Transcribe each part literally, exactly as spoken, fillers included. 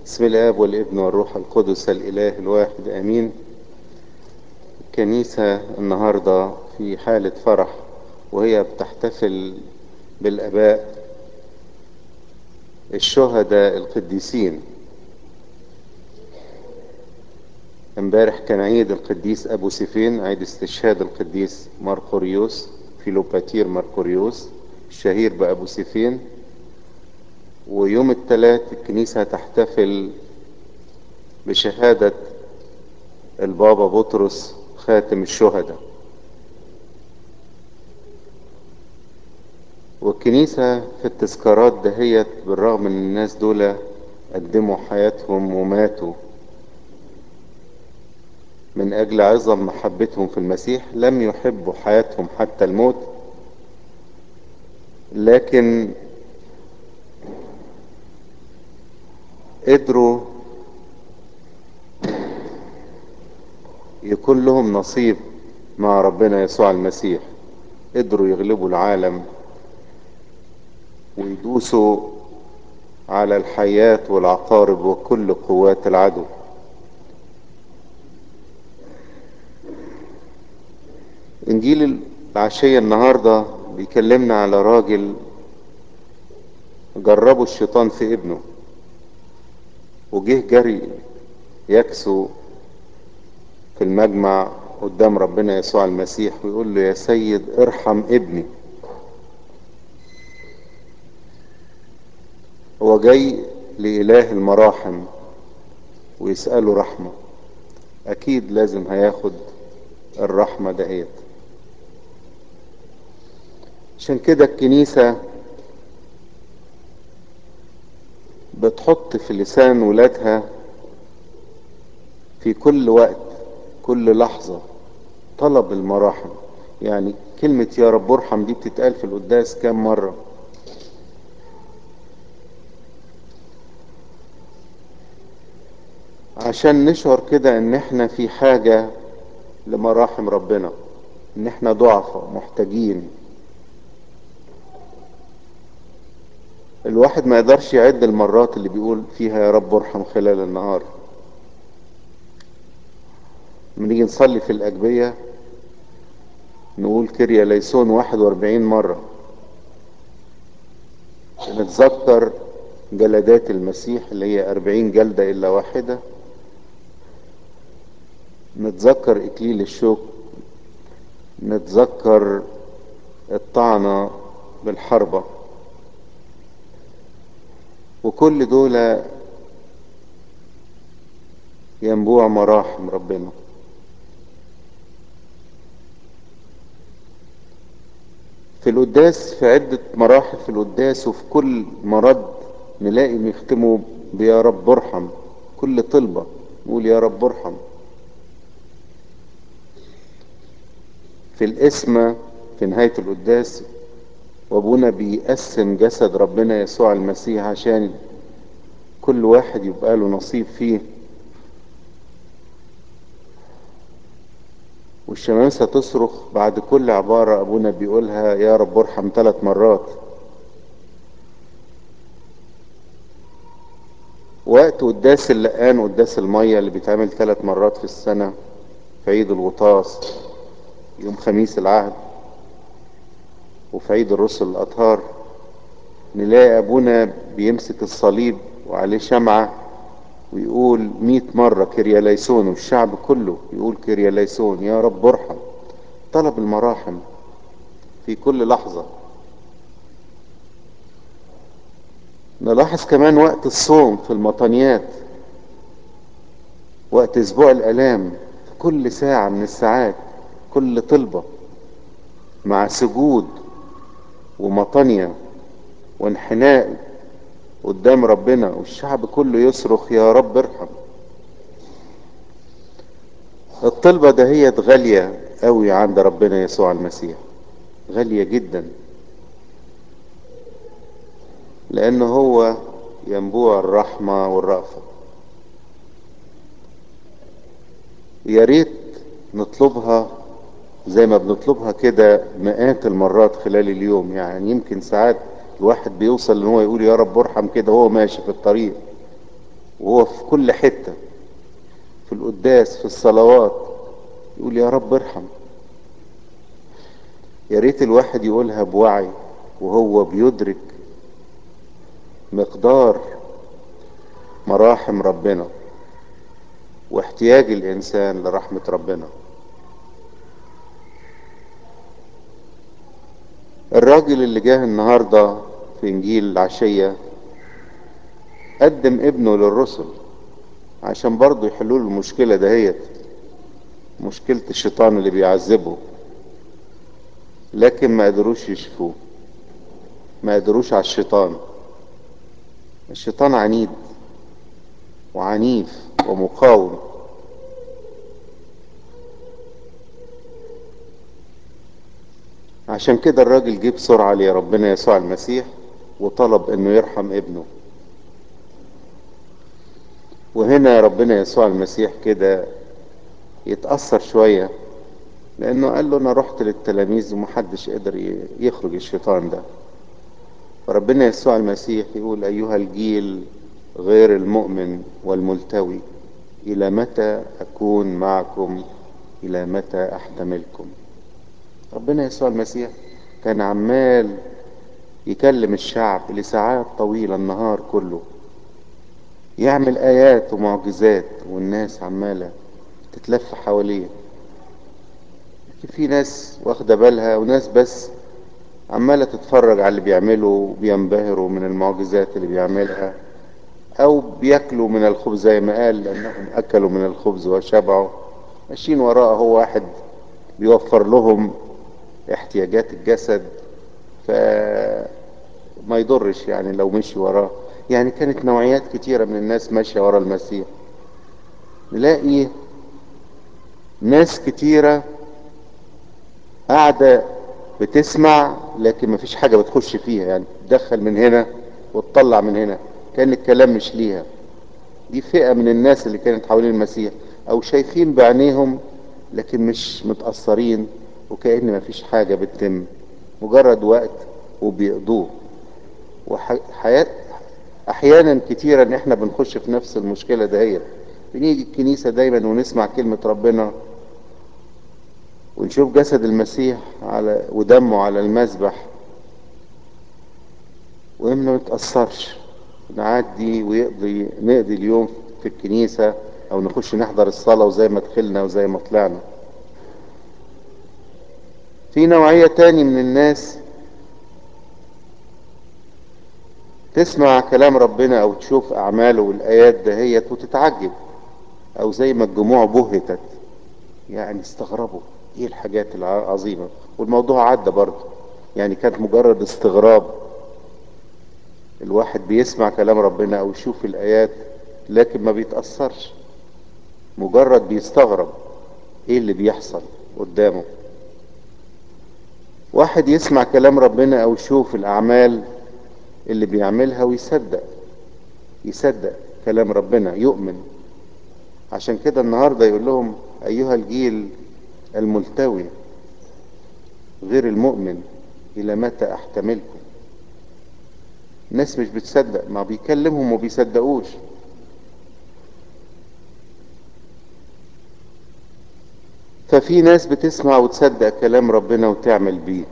بسم الآب والابن والروح القدس الإله الواحد آمين. الكنيسة النهاردة في حالة فرح وهي بتحتفل بالآباء الشهداء القديسين. امبارح كان عيد القديس أبو سيفين، عيد استشهاد القديس مرقوريوس فيلوباتير مرقوريوس الشهير بأبو سيفين. ويوم الثلاث الكنيسة تحتفل بشهادة البابا بطرس خاتم الشهداء. والكنيسة في التذكارات دهيت بالرغم ان الناس دول قدموا حياتهم وماتوا من اجل عظم محبتهم في المسيح، لم يحبوا حياتهم حتى الموت، لكن قدروا يكون لهم نصيب مع ربنا يسوع المسيح. قدروا يغلبوا العالم ويدوسوا على الحياة والعقارب وكل قوات العدو. انجيل العشية النهاردة بيكلمنا على راجل جربوا الشيطان في ابنه وجه جري يكسو في المجمع قدام ربنا يسوع المسيح ويقول له: يا سيد ارحم ابني. هو جاي لإله المراحم ويسأله رحمة، أكيد لازم هياخد الرحمة دهيت. عشان كده الكنيسة بتحط في لسان ولادها في كل وقت كل لحظة طلب المراحم. يعني كلمة يا رب ارحم دي بتتقال في القداس كام مرة؟ عشان نشعر كده ان احنا في حاجة لمراحم ربنا، ان احنا ضعفة محتاجين. الواحد ما يقدرش يعد المرات اللي بيقول فيها يا رب ارحم خلال النهار. لما نيجي نصلي في الأجبية نقول كيريا ليسون واحد واربعين مرة، نتذكر جلدات المسيح اللي هي أربعين جلدة إلا واحدة، نتذكر إكليل الشوك، نتذكر الطعنة بالحربة، وكل دول ينبوع مراحم ربنا. في القداس في عدة مراحل في القداس، وفي كل مرض نلاقي بيختموا بيا رب ارحم. كل طلبة نقول يا رب ارحم. في القسمة في نهاية القداس وابونا بيقسم جسد ربنا يسوع المسيح عشان كل واحد يبقى له نصيب فيه، والشمامسة تصرخ بعد كل عبارة ابونا بيقولها يا رب ارحم ثلاث مرات. وقت قداس اللقان قداس المية اللي بيتعمل ثلاث مرات في السنة في عيد الغطاس يوم خميس العهد وفي عيد الرسل الأطهار، نلاقي أبونا بيمسك الصليب وعليه شمعة ويقول مئة مرة كيريا ليسون، والشعب كله يقول كيريا ليسون يا رب ارحم. طلب المراحم في كل لحظة. نلاحظ كمان وقت الصوم في المطانيات، وقت أسبوع الآلام، في كل ساعة من الساعات كل طلبة مع سجود ومطانية وانحناء قدام ربنا، والشعب كله يصرخ يا رب ارحم. الطلبة دهيت غالية قوي عند ربنا يسوع المسيح، غالية جدا، لأنه هو ينبوع الرحمة والرأفة. يا ريت نطلبها زي ما بنطلبها كده مئات المرات خلال اليوم. يعني يمكن ساعات الواحد بيوصل ان هو يقول يا رب ارحم كده وهو ماشي في الطريق، وهو في كل حتة، في القداس، في الصلوات، يقول يا رب ارحم. يا ريت الواحد يقولها بوعي وهو بيدرك مقدار مراحم ربنا واحتياج الإنسان لرحمة ربنا. الراجل اللي جاه النهاردة في إنجيل العشية قدم ابنه للرسل عشان برضه يحلوا له المشكلة دهيت، مشكلة الشيطان اللي بيعذبه، لكن ما قدروش يشفوه، ما قدروش على الشيطان. الشيطان عنيد وعنيف ومقاوم. عشان كده الراجل جه بسرعة لربنا يسوع المسيح وطلب انه يرحم ابنه. وهنا ربنا يسوع المسيح كده يتأثر شوية، لانه قال له انا رحت للتلاميذ ومحدش قدر يخرج الشيطان ده. فربنا يسوع المسيح يقول ايها الجيل غير المؤمن والملتوي، الى متى اكون معكم، الى متى احتملكم. ربنا يسوع المسيح كان عمال يكلم الشعب لساعات طويلة النهار كله، يعمل آيات ومعجزات، والناس عمالة تتلف حواليه. في ناس واخدة بالها وناس بس عمالة تتفرج على اللي بيعمله وبينبهروا من المعجزات اللي بيعملها، أو بياكلوا من الخبز زي ما قال لأنهم أكلوا من الخبز وشبعوا. ماشيين وراه، هو واحد بيوفر لهم احتياجات الجسد، فما يضرش يعني لو مشي وراه. يعني كانت نوعيات كتيرة من الناس ماشية ورا المسيح. نلاقي ناس كتيرة قاعدة بتسمع لكن مفيش حاجة بتخش فيها، يعني تدخل من هنا وتطلع من هنا، كان الكلام مش ليها. دي فئة من الناس اللي كانت حوالين المسيح، او شايفين بعينيهم لكن مش متأثرين، وكأن مفيش حاجة بتتم، مجرد وقت وبيقضوه. وحياة احيانا كتيرة ان احنا بنخش في نفس المشكلة دهيت. بنيجي الكنيسة دايما ونسمع كلمة ربنا ونشوف جسد المسيح على ودمه على المذبح، وما نتأثرش، نعدي ويقضي نقضي اليوم في الكنيسة او نخش نحضر الصلاة وزي ما دخلنا وزي ما طلعنا. في نوعية تاني من الناس تسمع كلام ربنا او تشوف اعماله والايات دهيت وتتعجب، او زي ما الجموع بهتت، يعني استغربوا ايه الحاجات العظيمة، والموضوع عدى برضه. يعني كانت مجرد استغراب، الواحد بيسمع كلام ربنا او يشوف الايات لكن ما بيتأثرش، مجرد بيستغرب ايه اللي بيحصل قدامه. واحد يسمع كلام ربنا او يشوف الاعمال اللي بيعملها ويصدق، يصدق كلام ربنا، يؤمن. عشان كده النهاردة يقول لهم ايها الجيل الملتوي غير المؤمن، الى متى احتملكم. الناس مش بتصدق، ما بيكلمهم وبيصدقوش. ففي ناس بتسمع وتصدق كلام ربنا وتعمل بيه،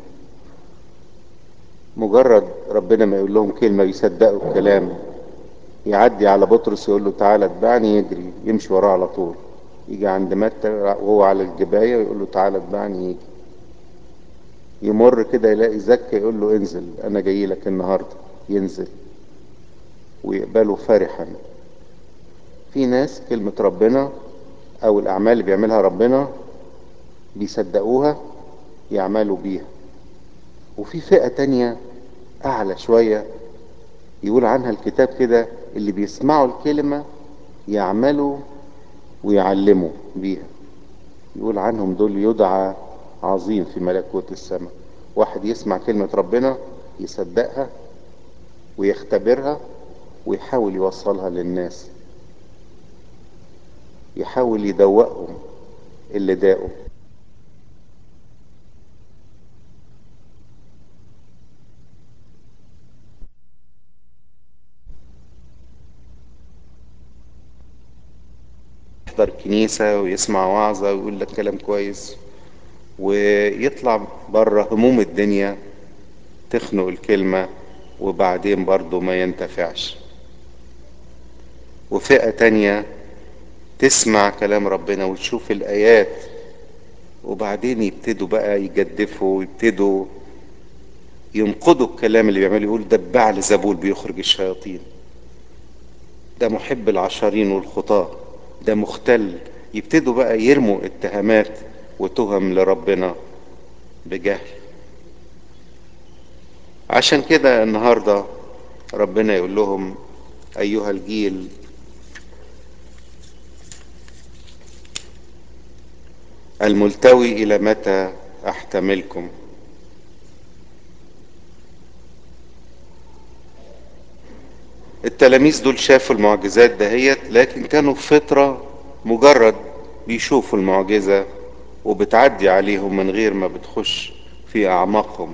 مجرد ربنا ما يقول لهم كلمة يصدقوا الكلام. يعدي على بطرس يقول له تعالى اتبعني، يجري يمشي وراه على طول. يجي عند متى وهو على الجباية ويقول له تعالى اتبعني، يجي. يمر كده يلاقي زكا يقول له انزل انا جاي لك النهارده، ينزل ويقبله فرحا. في ناس كلمة ربنا او الاعمال اللي بيعملها ربنا بيصدقوها، يعملوا بيها. وفي فئة تانية اعلى شوية يقول عنها الكتاب كده، اللي بيسمعوا الكلمة يعملوا ويعلموا بيها. يقول عنهم دول يدعى عظيم في ملكوت السماء. واحد يسمع كلمة ربنا يصدقها ويختبرها ويحاول يوصلها للناس، يحاول يدوقهم اللي داقوا. يحضر كنيسة ويسمع وعظة ويقول لك كلام كويس، ويطلع بره هموم الدنيا تخنق الكلمة وبعدين برضه ما ينتفعش. وفئة تانية تسمع كلام ربنا وتشوف الآيات وبعدين يبتدوا بقى يجدفوا ويبتدوا ينقضوا الكلام اللي بيعملوا، يقول ده ببعل زبول بيخرج الشياطين، ده محب العشرين والخطاة، ده مختل. يبتدوا بقى يرموا اتهامات وتهم لربنا بجهل. عشان كده النهاردة ربنا يقول لهم أيها الجيل الملتوي إلى متى أحتملكم. التلاميذ دول شافوا المعجزات دهيت، لكن كانوا في فترة مجرد بيشوفوا المعجزة وبتعدي عليهم من غير ما بتخش في أعماقهم،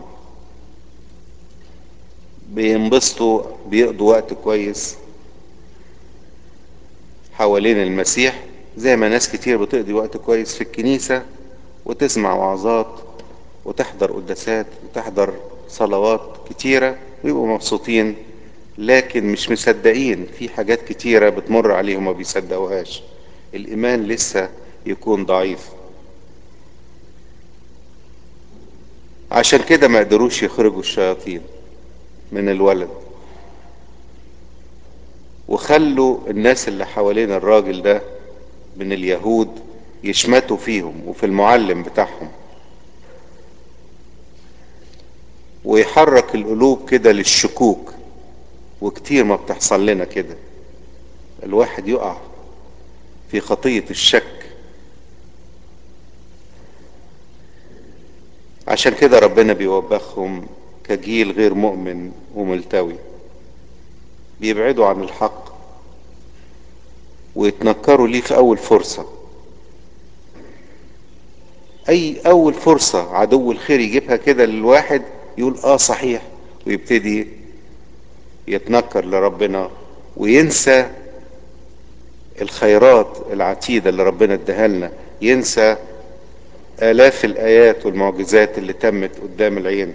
بينبسطوا بيقضوا وقت كويس حوالين المسيح، زي ما ناس كتير بتقضي وقت كويس في الكنيسة وتسمع وعظات وتحضر قداسات وتحضر صلوات كتيرة ويبقوا مبسوطين، لكن مش مصدقين في حاجات كتيرة بتمر عليهم ما بيصدقوهاش. الإيمان لسه يكون ضعيف. عشان كده ما قدروش يخرجوا الشياطين من الولد، وخلوا الناس اللي حوالين الراجل ده من اليهود يشمتوا فيهم وفي المعلم بتاعهم، ويحرك القلوب كده للشكوك. وكتير ما بتحصل لنا كده، الواحد يقع في خطية الشك. عشان كده ربنا بيوبخهم كجيل غير مؤمن وملتوي، بيبعدوا عن الحق ويتنكروا ليه في أول فرصة. أي أول فرصة عدو الخير يجيبها كده للواحد يقول آه صحيح، ويبتدي يتنكر لربنا وينسى الخيرات العتيدة اللي ربنا اداها لنا، ينسى آلاف الآيات والمعجزات اللي تمت قدام العين.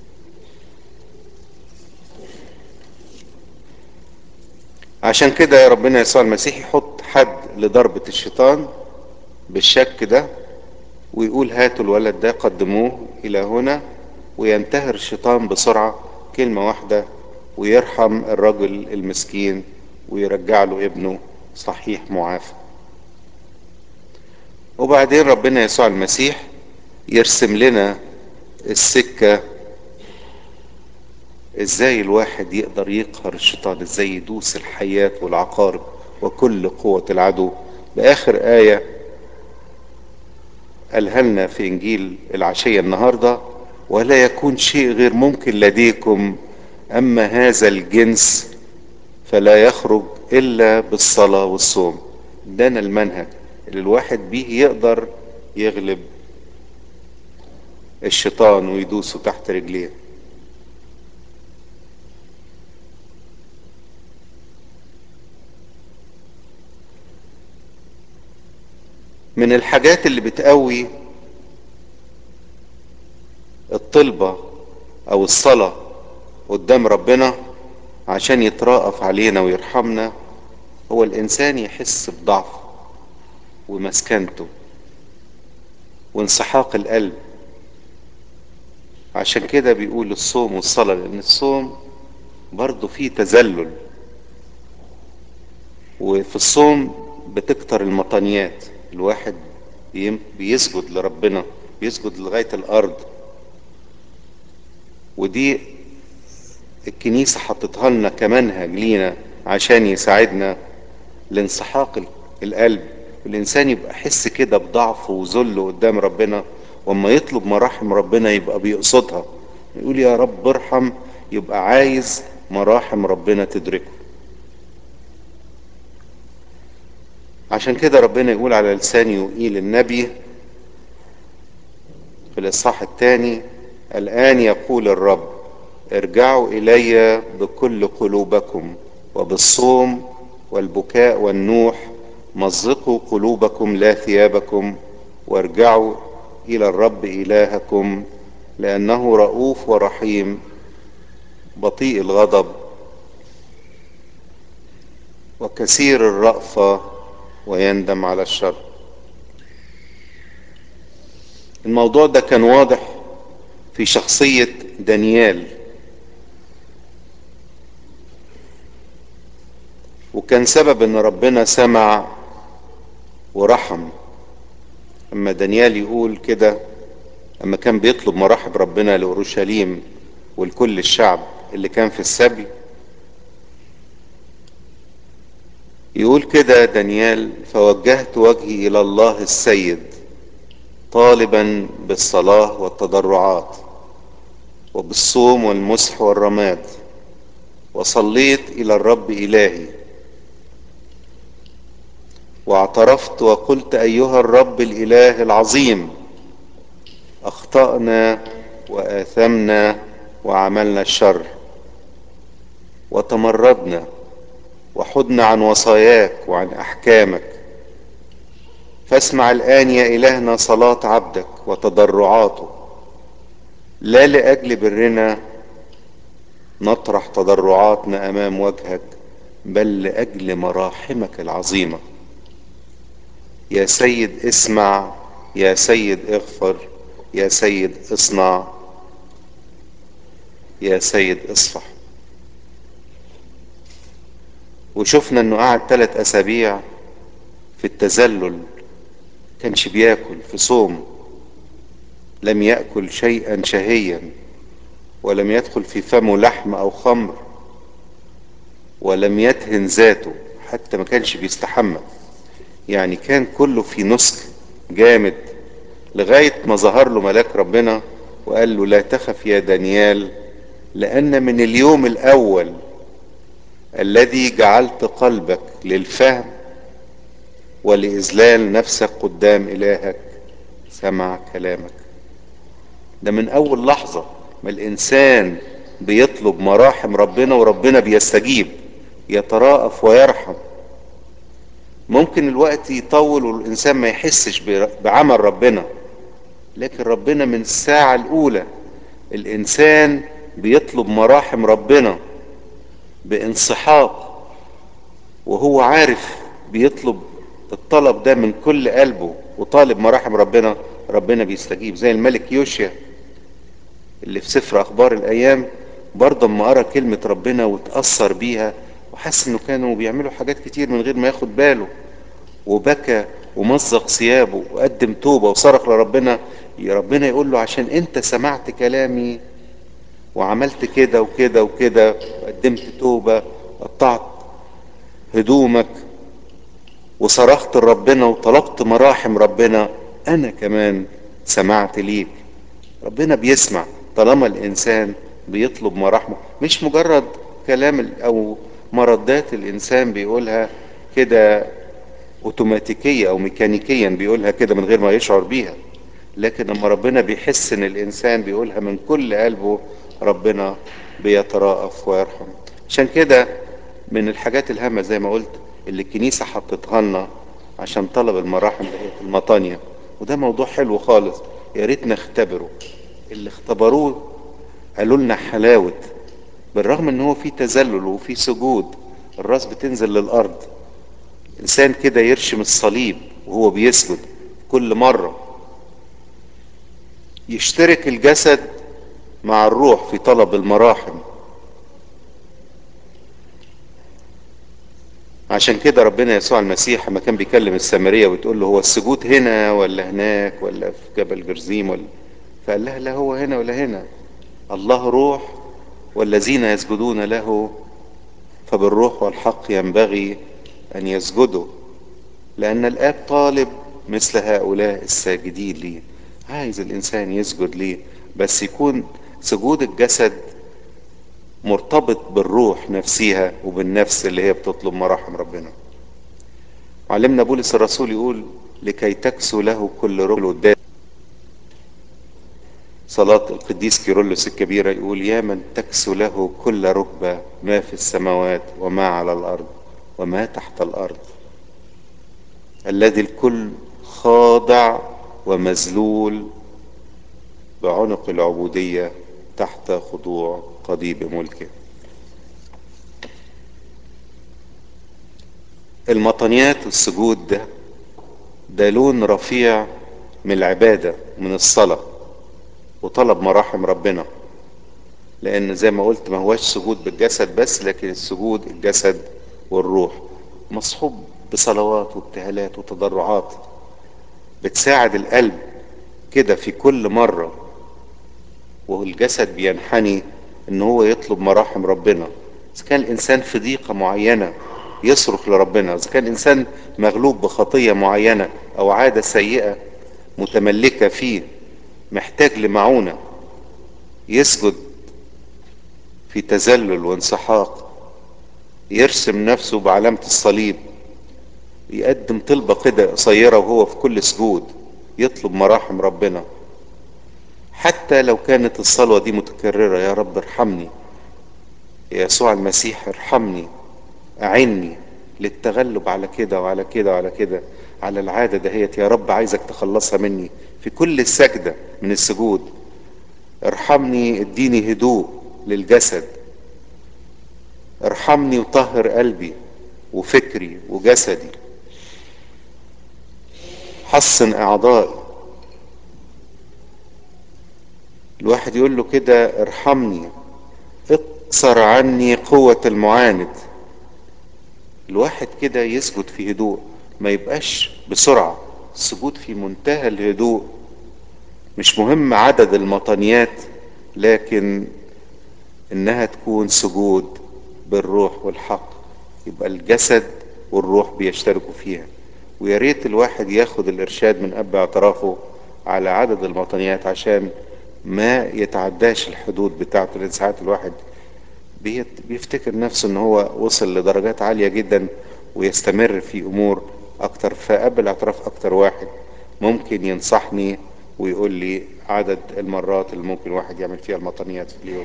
عشان كده ربنا يسوع المسيح يحط حد لضربة الشيطان بالشك ده، ويقول هاتوا الولد ده قدموه إلى هنا، وينتهر الشيطان بسرعة كلمة واحدة ويرحم الرجل المسكين ويرجع له ابنه صحيح معافى. وبعدين ربنا يسوع المسيح يرسم لنا السكة ازاي الواحد يقدر يقهر الشيطان، ازاي يدوس الحيات والعقارب وكل قوة العدو، بآخر آية قالها لنا في إنجيل العشية النهاردة: ولا يكون شيء غير ممكن لديكم، أما هذا الجنس فلا يخرج إلا بالصلاة والصوم. ده المنهج اللي الواحد بيه يقدر يغلب الشيطان ويدوسه تحت رجليه. من الحاجات اللي بتقوي الطلبة او الصلاة قدام ربنا عشان يتراءف علينا ويرحمنا، هو الانسان يحس بضعفه ومسكنته وانسحاق القلب. عشان كده بيقول الصوم والصلاة، لان الصوم برضه فيه تذلل، وفي الصوم بتكتر المطانيات، الواحد بيسجد لربنا، بيسجد لغاية الارض. ودي الكنيسة حطتها لنا كمنهج لينا عشان يساعدنا لانسحاق القلب، والإنسان يبقى حس كده بضعفه وذله قدام ربنا، واما يطلب مراحم ربنا يبقى بيقصدها، يقول يا رب ارحم، يبقى عايز مراحم ربنا تدركه. عشان كده ربنا يقول على لسان يوئيل النبي في الإصحاح الثاني: الآن يقول الرب ارجعوا إلي بكل قلوبكم وبالصوم والبكاء والنوح مزقوا قلوبكم لا ثيابكم، وارجعوا إلى الرب إلهكم، لأنه رؤوف ورحيم، بطيء الغضب وكثير الرأفة، ويندم على الشر. الموضوع ده كان واضح في شخصية دانيال، وكان سبب ان ربنا سمع ورحم. اما دانيال يقول كده، اما كان بيطلب مراحم ربنا لأورشليم ولكل الشعب اللي كان في السبي، يقول كده دانيال: فوجهت وجهي الى الله السيد طالبا بالصلاة والتضرعات وبالصوم والمسح والرماد، وصليت الى الرب الهي واعترفت وقلت: ايها الرب الاله العظيم، اخطأنا واثمنا وعملنا الشر وتمردنا وحدنا عن وصاياك وعن احكامك، فاسمع الان يا الهنا صلاة عبدك وتضرعاته، لا لاجل برنا نطرح تضرعاتنا امام وجهك، بل لاجل مراحمك العظيمة. يا سيد اسمع، يا سيد اغفر، يا سيد اصنع، يا سيد اصفح. وشفنا انه قعد ثلاث اسابيع في التذلل، كانش بياكل في صوم، لم يأكل شيئا شهيا، ولم يدخل في فمه لحم او خمر، ولم يدهن ذاته، حتى ما كانش بيستحمى. يعني كان كله في نسك جامد، لغاية ما ظهر له ملاك ربنا وقال له: لا تخف يا دانيال، لأن من اليوم الأول الذي جعلت قلبك للفهم ولإذلال نفسك قدام إلهك سمع كلامك. ده من أول لحظة ما الإنسان بيطلب مراحم ربنا وربنا بيستجيب، يتراءف ويرحم. ممكن الوقت يطول والإنسان ما يحسش بعمل ربنا، لكن ربنا من الساعة الأولى الإنسان بيطلب مراحم ربنا بانسحاق، وهو عارف بيطلب الطلب ده من كل قلبه وطالب مراحم ربنا، ربنا بيستجيب. زي الملك يوشيا اللي في سفر أخبار الأيام، برضه اما قرأ كلمة ربنا وتأثر بيها وحس إنه كانوا بيعملوا حاجات كتير من غير ما ياخد باله، وبكى ومزق ثيابه وقدم توبة وصرخ لربنا. يا ربنا يقول له: عشان انت سمعت كلامي وعملت كده وكده وكده وقدمت توبة، قطعت هدومك وصرخت لربنا وطلبت مراحم ربنا، انا كمان سمعت ليك. ربنا بيسمع طالما الانسان بيطلب مراحمه، مش مجرد كلام او مردات الانسان بيقولها كده اوتوماتيكية او ميكانيكيا، بيقولها كده من غير ما يشعر بيها، لكن لما ربنا بيحس ان الانسان بيقولها من كل قلبه، ربنا بيتراءف ويرحم. عشان كده من الحاجات الهامة زي ما قلت اللي الكنيسة حطتها لنا عشان طلب المراحم دهيت المطانية، وده موضوع حلو خالص، يا ريت نختبره. اللي اختبروه قالوا لنا حلاوة، بالرغم ان هو في تذلل وفي سجود، الراس بتنزل للارض، انسان كده يرشم الصليب وهو بيسجد كل مرة، يشترك الجسد مع الروح في طلب المراحم. عشان كده ربنا يسوع المسيح لما كان بيكلم السامرية وتقول له: هو السجود هنا ولا هناك ولا في جبل جرزيم ولا، فقال لها: لا هو هنا ولا هنا، الله روح والذين يسجدون له فبالروح والحق ينبغي ان يسجدوا، لان الاب طالب مثل هؤلاء الساجدين ليه. عايز الانسان يسجد ليه، بس يكون سجود الجسد مرتبط بالروح نفسها وبالنفس اللي هي بتطلب مراحم ربنا. معلمنا بولس الرسول يقول: لكي تكسو له كل رجل قدام. صلاة القديس كيرلس الكبيرة يقول: يا من تكسو له كل ركبة، ما في السماوات وما على الأرض وما تحت الأرض. الذي الكل خاضع ومذلول بعنق العبودية تحت خضوع قضيب ملكه. المطنيات والسجود ده ده لون رفيع من العبادة، من الصلاة وطلب مراحم ربنا. لأن زي ما قلت ما هواش سجود بالجسد بس، لكن السجود الجسد والروح مصحوب بصلوات وابتهالات وتضرعات بتساعد القلب كده في كل مرة، والجسد بينحني ان هو يطلب مراحم ربنا. اذا كان الانسان في ضيقة معينة يصرخ لربنا، اذا كان الانسان مغلوب بخطية معينة او عادة سيئة متملكة فيه محتاج لمعونة، يسجد في تذلل وانسحاق، يرسم نفسه بعلامة الصليب، يقدم طلبة كده قصيرة وهو في كل سجود يطلب مراحم ربنا. حتى لو كانت الصلوة دي متكررة، يا رب ارحمني، يا يسوع المسيح ارحمني، أعني للتغلب على كده وعلى كده وعلى كده، على العادة دهيت يا رب عايزك تخلصها مني في كل سجدة من السجود. ارحمني، اديني هدوء للجسد، ارحمني وطهر قلبي وفكري وجسدي، حسن اعضائي. الواحد يقول له كده ارحمني، اقصر عني قوة المعاند. الواحد كده يسجد في هدوء، ما يبقاش بسرعة، السجود في منتهى الهدوء. مش مهم عدد المطنيات، لكن انها تكون سجود بالروح والحق، يبقى الجسد والروح بيشتركوا فيها. ويا ريت الواحد ياخد الارشاد من اب اعترافه على عدد المطنيات عشان ما يتعداش الحدود بتاعته. لان ساعات الواحد بيت- بيفتكر نفسه ان هو وصل لدرجات عالية جدا ويستمر في امور اكتر. فقبل اعتراف اكتر واحد ممكن ينصحني ويقول لي عدد المرات اللي ممكن الواحد يعمل فيها المطنيات في اليوم.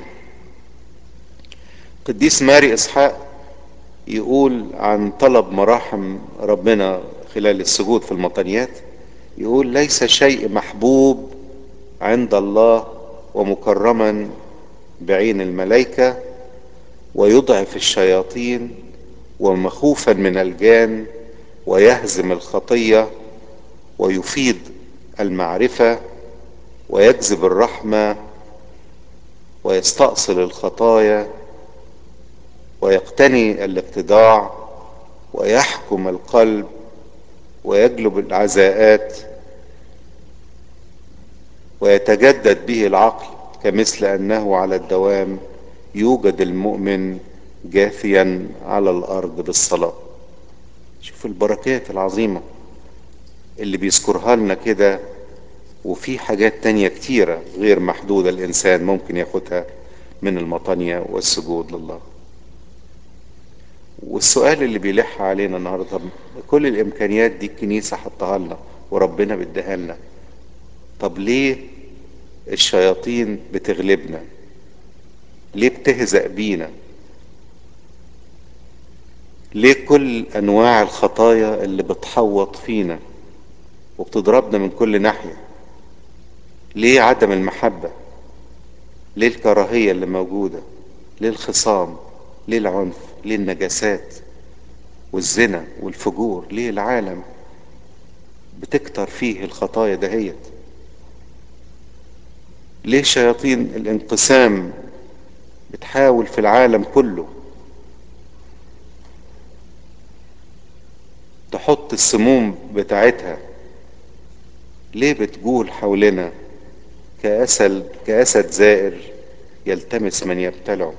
قديس ماري اسحاق يقول عن طلب مراحم ربنا خلال السجود في المطنيات، يقول ليس شيء محبوب عند الله ومكرما بعين الملائكة ويضعف الشياطين ومخوفا من الجان ويهزم الخطية ويفيض المعرفة ويجذب الرحمة ويستأصل الخطايا ويقتني الاتضاع ويحكم القلب ويجلب العزاءات ويتجدد به العقل، كمثل أنه على الدوام يوجد المؤمن جاثيا على الأرض بالصلاة. شوف البركات العظيمة اللي بيذكرها لنا كده. وفي حاجات تانية كتيرة غير محدودة الإنسان ممكن ياخدها من المطانية والسجود لله. والسؤال اللي بيلح علينا النهاردة، طب كل الإمكانيات دي الكنيسة حطها لنا وربنا بيديها لنا، طب ليه الشياطين بتغلبنا؟ ليه بتهزأ بينا؟ ليه كل أنواع الخطايا اللي بتحوط فينا وبتضربنا من كل ناحية؟ ليه عدم المحبة؟ ليه الكراهية اللي موجودة؟ ليه الخصام؟ ليه العنف؟ ليه النجاسات والزنا والفجور؟ ليه العالم بتكتر فيه الخطايا دهيت؟ ليه شياطين الانقسام بتحاول في العالم كله تحط السموم بتاعتها؟ ليه بتجول حولنا كأسد كأسد زائر يلتمس من يبتلعه؟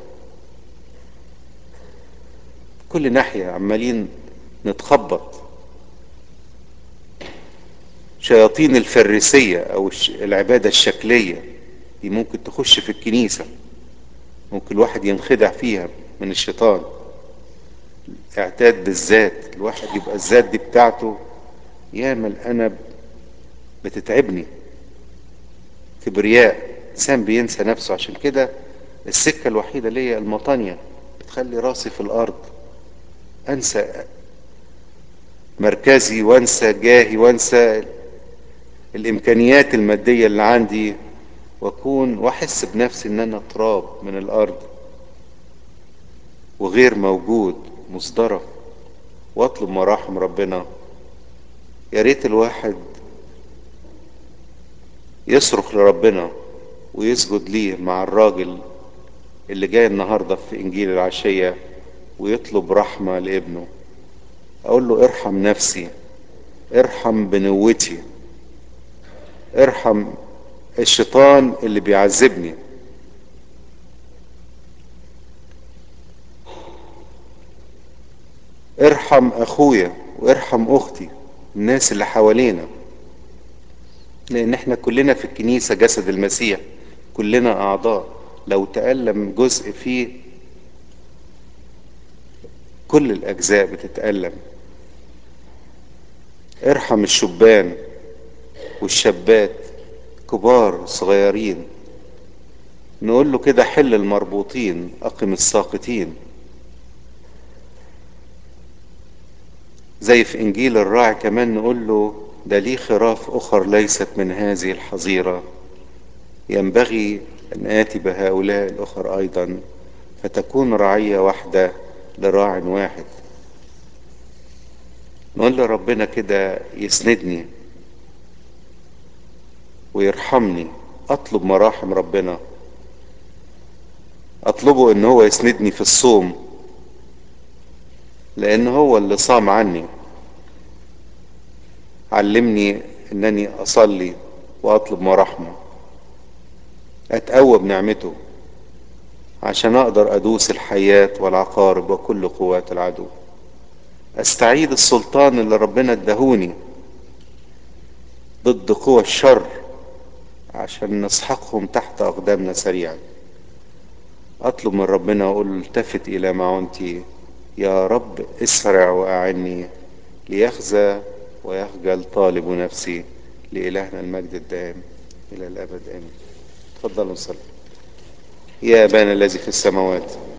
كل ناحية عمالين نتخبط. شياطين الفريسية او الش- العبادة الشكلية دي ممكن تخش في الكنيسة، ممكن الواحد ينخدع فيها من الشيطان. اعتاد بالذات، الواحد يبقى الذات دي بتاعته ياما الأنب بتتعبني، كبرياء، إنسان بينسى نفسه. عشان كده السكة الوحيدة ليا المطانية، بتخلي راسي في الأرض، أنسى مركزي وانسى جاهي وانسى الامكانيات المادية اللي عندي، واكون واحس بنفسي ان انا تراب من الارض وغير موجود مصدرة، واطلب مراحم ربنا. يا ريت الواحد يصرخ لربنا ويسجد ليه مع الراجل اللي جاي النهاردة في انجيل العشية ويطلب رحمة لابنه. اقول له ارحم نفسي، ارحم بنوتي، ارحم الشيطان اللي بيعذبني، ارحم اخويا وارحم اختي، الناس اللي حوالينا. لان احنا كلنا في الكنيسة جسد المسيح، كلنا اعضاء، لو تألم جزء فيه كل الاجزاء بتتألم. ارحم الشبان والشابات، كبار صغيرين، نقول له كده حل المربوطين اقم الساقطين. زي في انجيل الراعي كمان نقول له ده ليه خراف اخر ليست من هذه الحظيرة، ينبغي ان اتي بهؤلاء الاخر ايضا فتكون رعية واحدة لراع واحد. نقول لربنا كده يسندني ويرحمني، اطلب مراحم ربنا، اطلبه ان هو يسندني في الصوم، لان هو اللي صام عني. علمني انني اصلي واطلب مراحمه، اتقوى بنعمته عشان اقدر ادوس الحياة والعقارب وكل قوات العدو، استعيد السلطان اللي ربنا ادهوني ضد قوى الشر عشان نسحقهم تحت اقدامنا سريعا. اطلب من ربنا واقول له التفت الى معونتي يا رب، اسرع واعني، ليخزى ويخجل طالب نفسي. لإلهنا المجد الدائم إلى الأبد آمين. تفضلوا نصلي. يا أبانا الذي في السماوات